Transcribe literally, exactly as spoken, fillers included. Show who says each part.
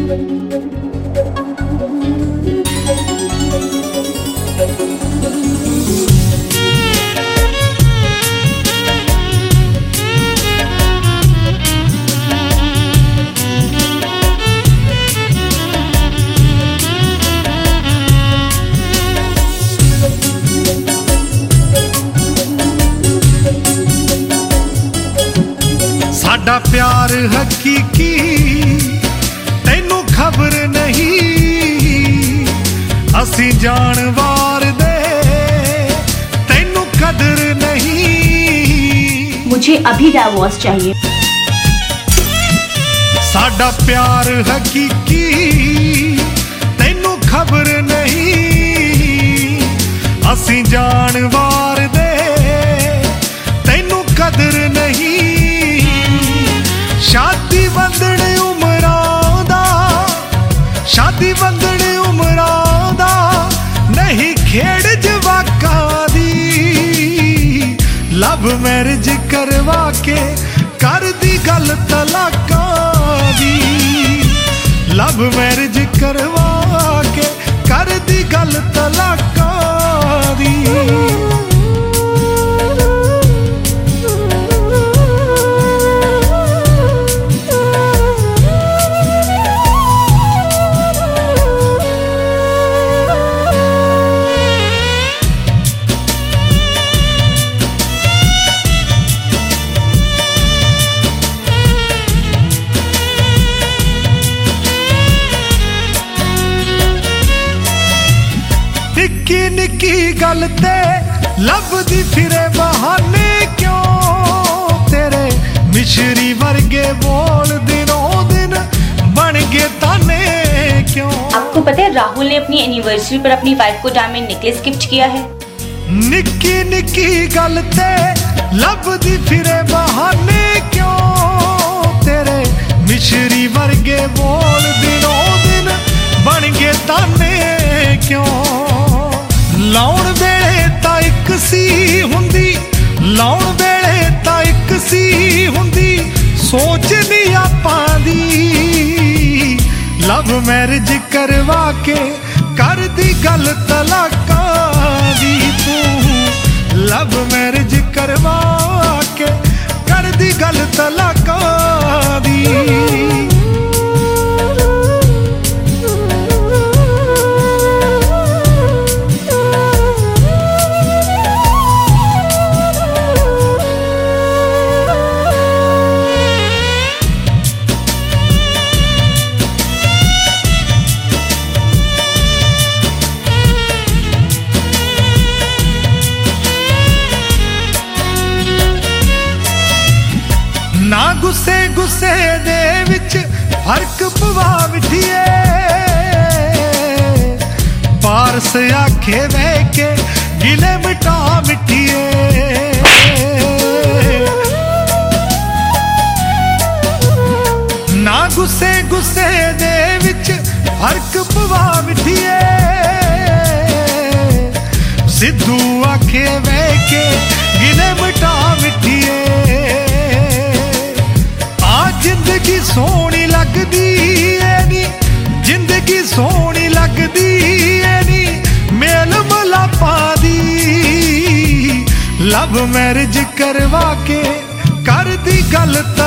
Speaker 1: साडा प्यार हकीकी तैनू खबर नहीं, असी जानवार दे तैनू कदर नहीं।
Speaker 2: मुझे अभी डिवोर्स चाहिए।
Speaker 1: साडा प्यार हकीकी तैनू खबर नहीं, असी जानवार दे तैनू कदर नहीं। शादी बंधन उमरां दा, शादी बंधन उमरां दा नहीं खेड़ जवाकां दी। लव मैरिज करवा के कर दी गल तलाकां दी। लव मैरिज करवा के कर दी गल तलाकां दी। निक्की निक्की गल ते लभदी फिरे बहाने क्यों, तेरे मिश्री वर्गे बोल दिनों दिन बन गए ताने क्यों।
Speaker 2: आपको पता है राहुल ने अपनी एनिवर्सरी पर अपनी वाइफ को डायमंड नेकलेस गिफ्ट किया है।
Speaker 1: निक्की निक्की गल ते लभदी फिरे बहाने क्यों, तेरे मिश्री वर्गे बोल दिनों दिन बन गए ताने क्यों। लाउण वेले तां इक सी हुंदी, लाउण वेले तां इक सी हुंदी, सोच नहीं आपां दी। लव मैरिज करवा के कर दी गल तलाकां दी। तू लव मैरिज करवा के कर दी गल तलाकां दी। ना गुस्से गुस्से दे विच फर्क पवा विठिए, पारस आखे बह के गिले मिटा मिठिए। ना गुस्से गुस्से दे विच फर्क पवा विठिए, सिद्धू आखे बह के गिले मिटा मिठिए। जिंदगी सोहनी लगदी है नी, जिंदगी सोहनी लगदी है नी, मेल मलापा दी। लव मैरिज करवा के कर दी गल